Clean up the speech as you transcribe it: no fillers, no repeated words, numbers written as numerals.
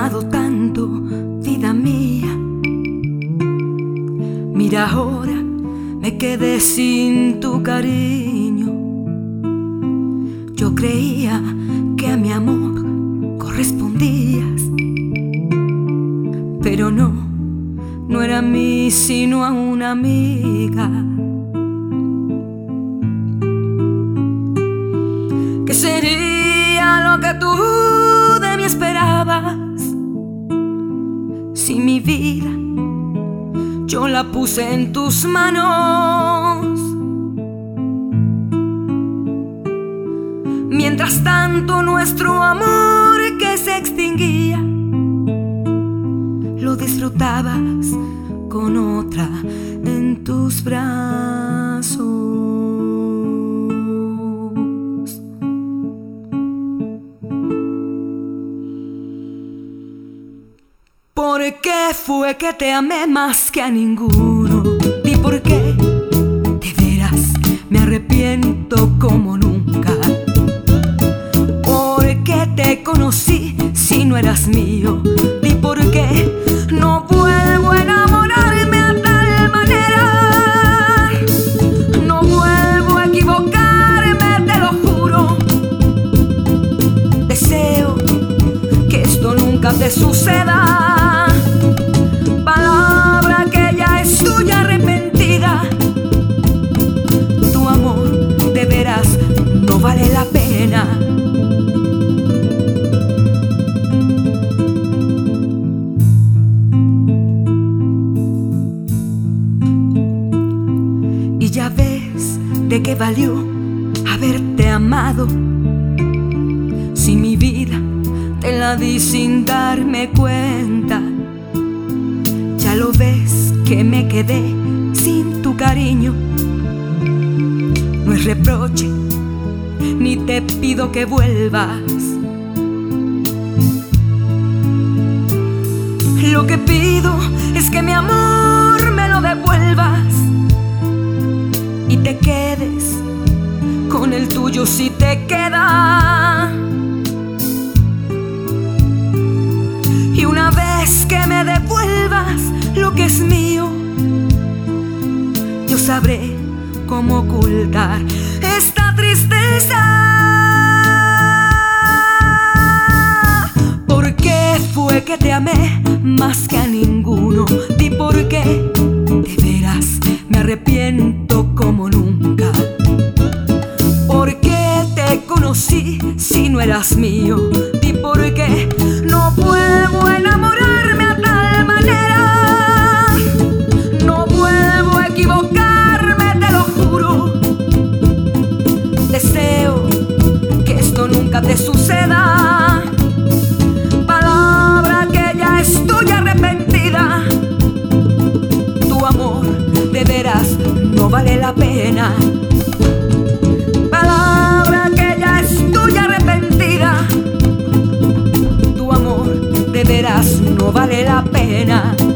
amado tanto, vida mía. Mira ahora, me quedé sin tu cariño. Yo creía que a mi amor correspondías, pero no era a mí sino a una amiga. ¿Qué sería lo que tú de mí esperabas? Si mi vida yo la puse en tus manos. Mientras tanto nuestro amor que se extinguía, lo disfrutabas con otra en tus brazos. ¿Por qué fue que te amé más que a ninguno? ¿Y por qué? De veras me arrepiento como nunca. ¿Por qué te conocí si no eras mío? ¿Y por qué no vuelvo a enamorarme a tal manera? No vuelvo a equivocarme, te lo juro. Deseo que esto nunca te suceda. Palabra que ya estoy arrepentida. Tu amor de veras no vale la pena. Y ya ves de qué valió haberte amado, si mi vida te la di sin darme cuenta. Ya lo ves que me quedé sin tu cariño. No es reproche, ni te pido que vuelvas. Lo que pido es que mi amor me lo devuelvas y te quedes con el tuyo si te queda. Y una vez que me devuelvas lo que es mío, yo sabré cómo ocultar esta tristeza. ¿Por qué fue que te amé más que a ninguno? Di por qué, de veras me arrepiento como nunca. ¿Por qué te conocí si no eras mío? Di por qué no vuelvo a enamorarme a tal manera. No vuelvo a equivocarme, te lo juro. Deseo que esto nunca te suceda. Palabra que ya estoy arrepentida. Tu amor de veras no vale la pena. Palabra que ya estoy arrepentida. Tu amor de veras no vale la pena.